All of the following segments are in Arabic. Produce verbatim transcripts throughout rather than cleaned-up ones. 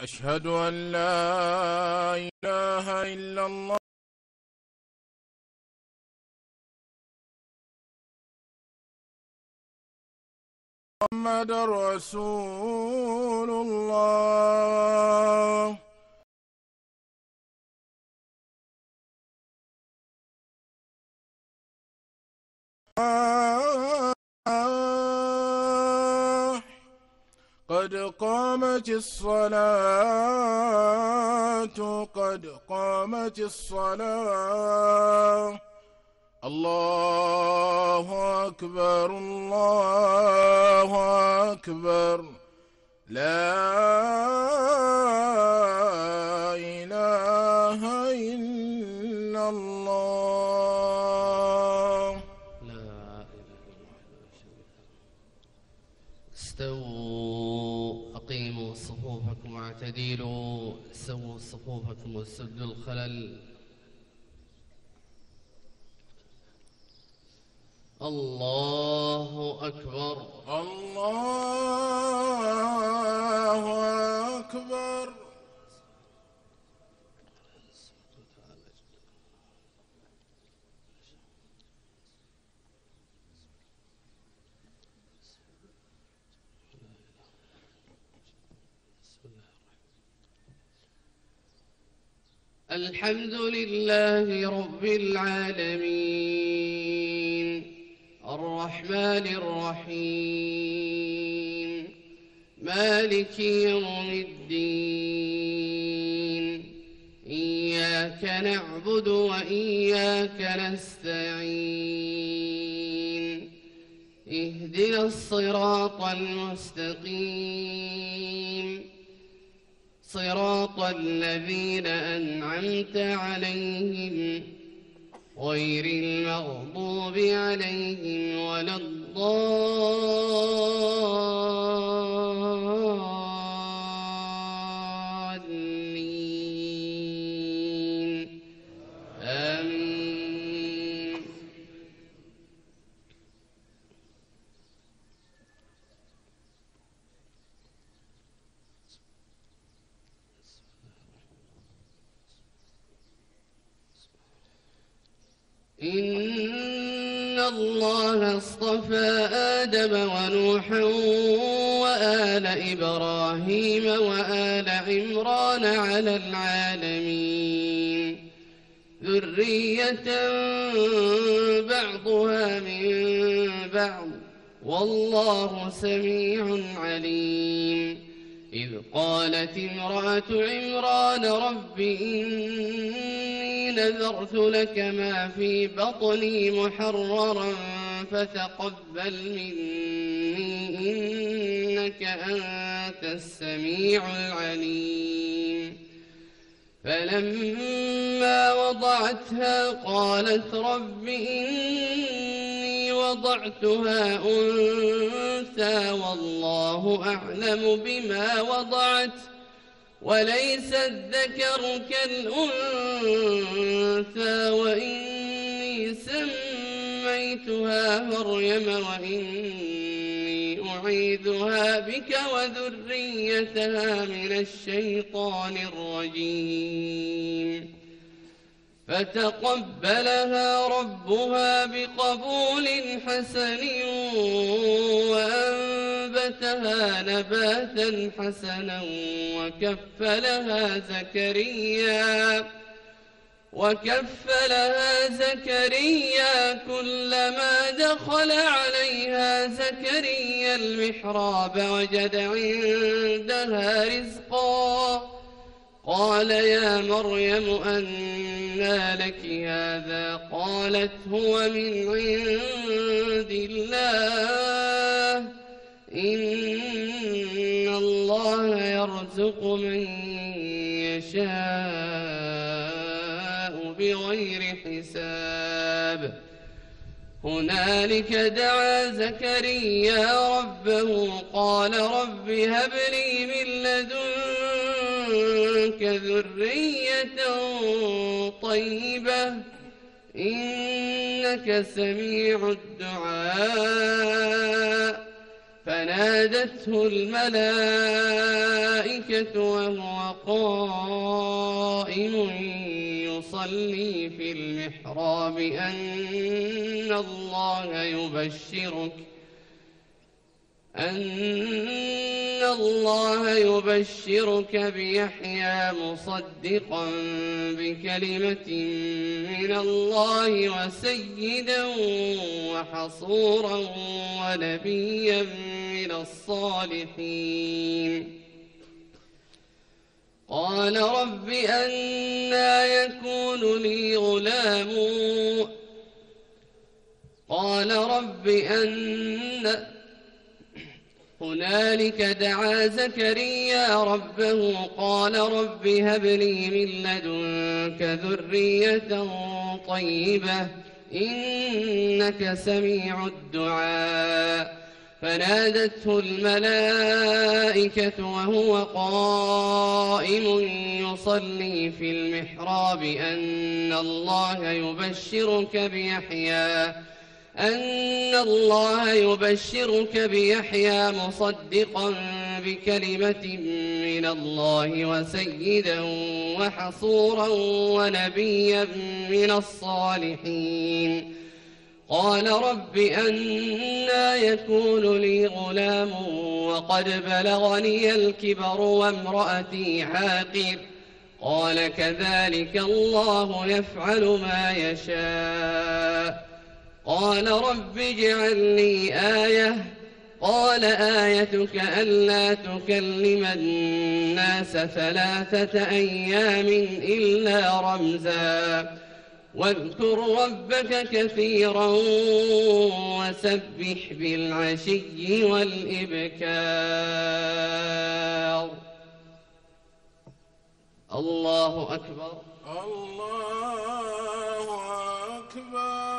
أشهد أن لا إله إلا الله محمد رسول الله. قد قامت الصلاة قد قامت الصلاة. الله أكبر الله أكبر. لا إله إلا الله. لا إله إلا الله. استووا، أقيموا صفوفكم واعتدلوا، سووا صفوفكم وسدوا الخلل. الله أكبر الله أكبر. الحمد لله رب العالمين، الرحمن الرحيم، مالك يوم الدين. إياك نعبد وإياك نستعين. اهدنا الصراط المستقيم، صراط الذين أنعمت عليهم غير المغضوب عليهم ولا الضالين. آمين. إن الله اصطفى آدم ونوحا وآل إبراهيم وآل عمران على العالمين، ذرية بعضها من بعض، والله سميع عليم. إذ قالت امرأة عمران رب إني نذرت لك ما في بطني محررا فتقبل مني إنك أنت السميع العليم. فلما وضعتها قالت رب إني وضعتها أنثى والله أعلم بما وضعت وليس الذكر كالأنثى وإني سميتها مريم وإني أعيذها بك وذريتها من الشيطان الرجيم. فتقبلها ربها بقبول حسن وأنبتها نباتا حسنا وكفلها زكريا وكفلها زكريا كلما دخل عليها زكريا المحراب وجد عندها رزقا. قال يا مريم أنى لك هذا؟ قالت هو من عند الله، إن الله يرزق من يشاء بغير حساب. هنالك دعا زكريا ربه قال رب هب لي من لدنك ذرية طيبة إنك سميع الدعاء. فنادته الملائكة وهو قائم يصلي في المحراب أن الله يبشرك أن الله يبشرك بيحيى مصدقا بكلمة من الله وسيدا وحصورا ونبيا من الصالحين. قال رب أنى يكون لي غلام قال رب أن هنالك دعا زكريا ربه قال رب هب لي من لدنك ذرية طيبة إنك سميع الدعاء. فنادته الملائكة وهو قائم يصلي في المحراب أن الله يبشرك بيحيى أن الله يبشرك بيحيى مصدقا بكلمة من الله وسيدا وحصورا ونبيا من الصالحين. قال رب أنى يكون لي غلام وقد بلغني الكبر وامرأتي عاقر قال كذلك الله يفعل ما يشاء. قال رب اجعل لي آية قال آيتك ألا تكلم الناس ثلاثة أيام إلا رمزا واذكر ربك كثيرا وسبح بالعشي والإبكار. الله أكبر الله أكبر.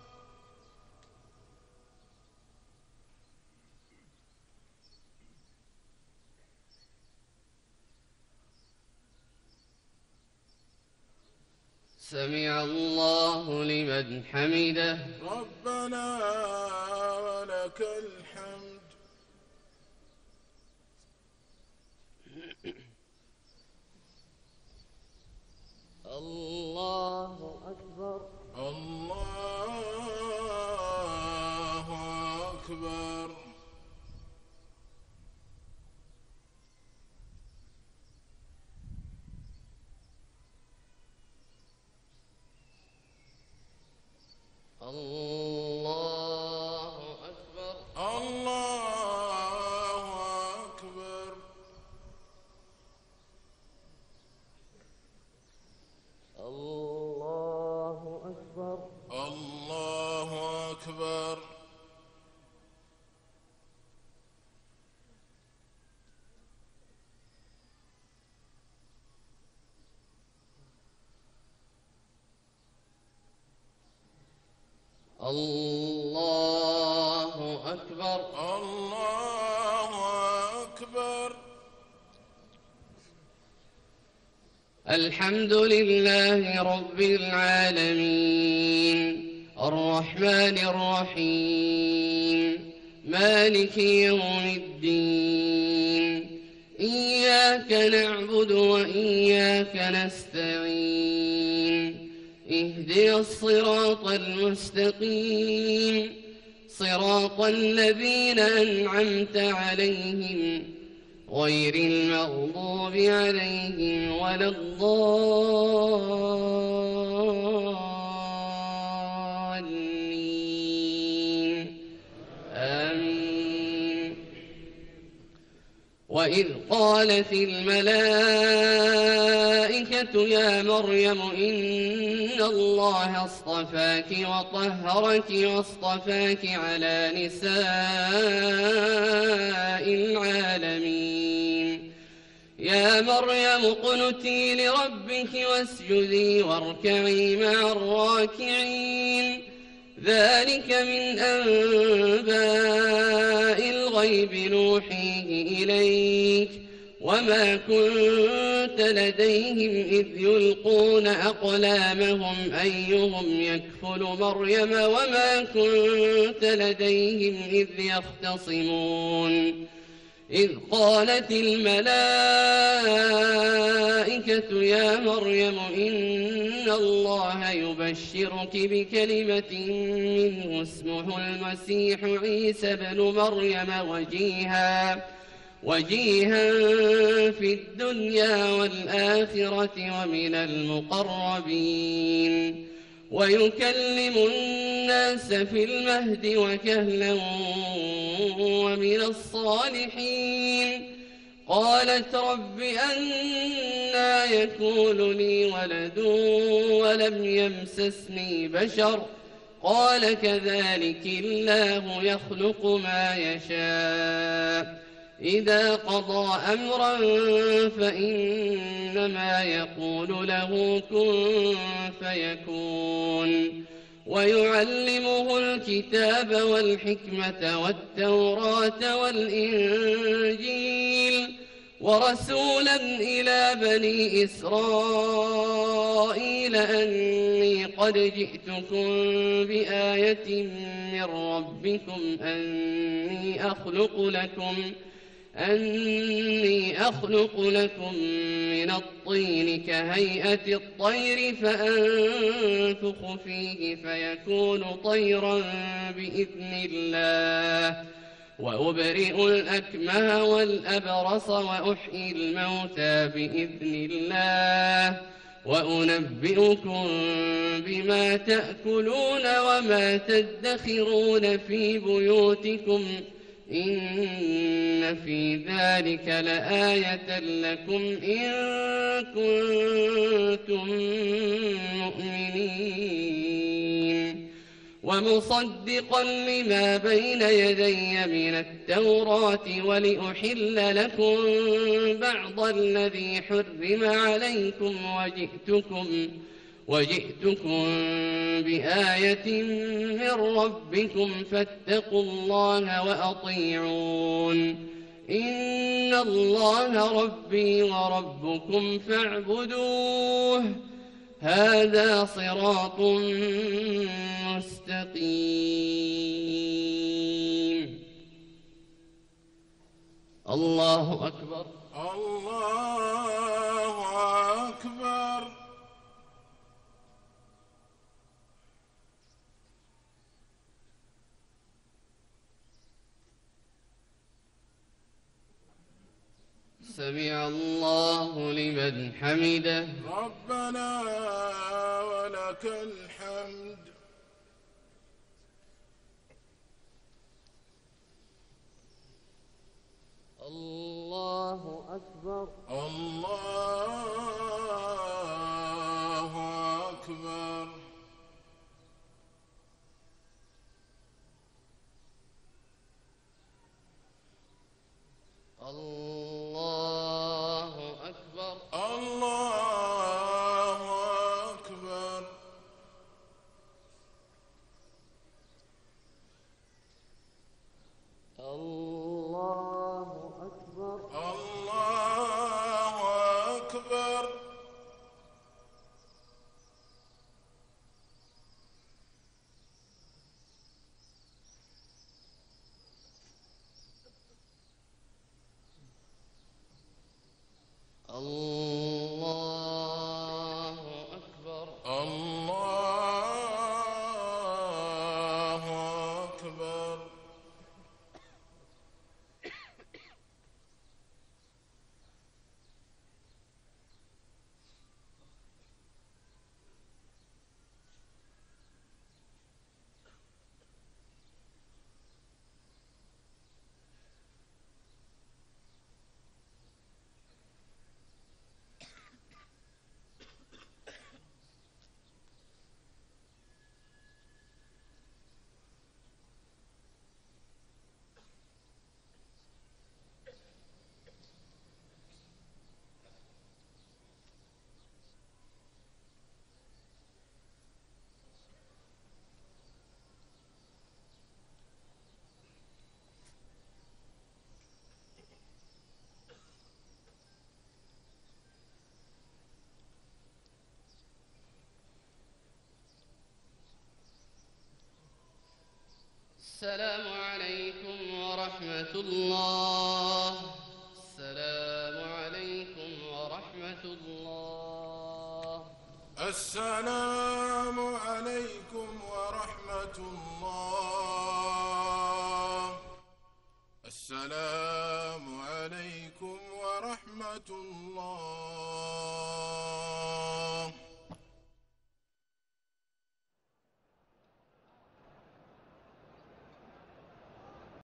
سمع الله لمن حمده. ربنا ولك الحمد. الله أكبر. الله أكبر. الله أكبر. الله أكبر. الله أكبر. الله أكبر. الله أكبر. الله أكبر. الحمد لله رب العالمين الرحمن الرحيم مالك يوم الدين إياك نعبد وإياك نستعين اهدنا الصراط المستقيم صراط الذين أنعمت عليهم غير المغضوب عليهم ولا الضالين آمين. وإذ قالت الملائكة يا مريم إن الله اصطفاك وطهرك واصطفاك على نساء العالمين يا مريم اقنتي لربك واسجدي واركعي مع الراكعين ذلك من أنباء الغيب نوحيه إليك وما كنت لديهم إذ يلقون أقلامهم أيهم يكفل مريم وما كنت لديهم إذ يختصمون إذ قالت الملائكة يا مريم إن الله يبشرك بكلمة منه اسمه المسيح عيسى بن مريم وجيها وجيها في الدنيا والآخرة ومن المقربين ويكلم الناس في المهد وكهلا ومن الصالحين قالت رب أنى يكون لي ولد ولم يمسسني بشر قال كذلك الله يخلق ما يشاء إذا قضى أمرا فإنما يقول له كن فيكون ويعلمه الكتاب والحكمة والتوراة والإنجيل ورسولا إلى بني إسرائيل أني قد جئتكم بآية من ربكم أني أخلق لكم أني أخلق لكم من الطين كهيئة الطير فأنفخ فيه فيكون طيرا بإذن الله وأبرئ الأكمه والأبرص وأحيي الموتى بإذن الله وأنبئكم بما تأكلون وما تدخرون في بيوتكم إن في ذلك لآية لكم إن كنتم مؤمنين ومصدقا لما بين يدي من التوراة ولأحل لكم بعض الذي حرم عليكم وجئتكم وجئتكم بآية من ربكم فاتقوا الله وأطيعون إن الله ربي وربكم فاعبدوه هذا صراط مستقيم. الله أكبر. الله أكبر. سمع الله لمن حمده. ربنا ولك الحمد. الله أكبر. الله أكبر. الله أكبر. الله أكبر. الله أكبر. الله أكبر. الله أكبر. الله أكبر. السلام عليكم ورحمة الله. السلام عليكم ورحمة الله. السلام عليكم ورحمة الله. السلام عليكم ورحمة الله.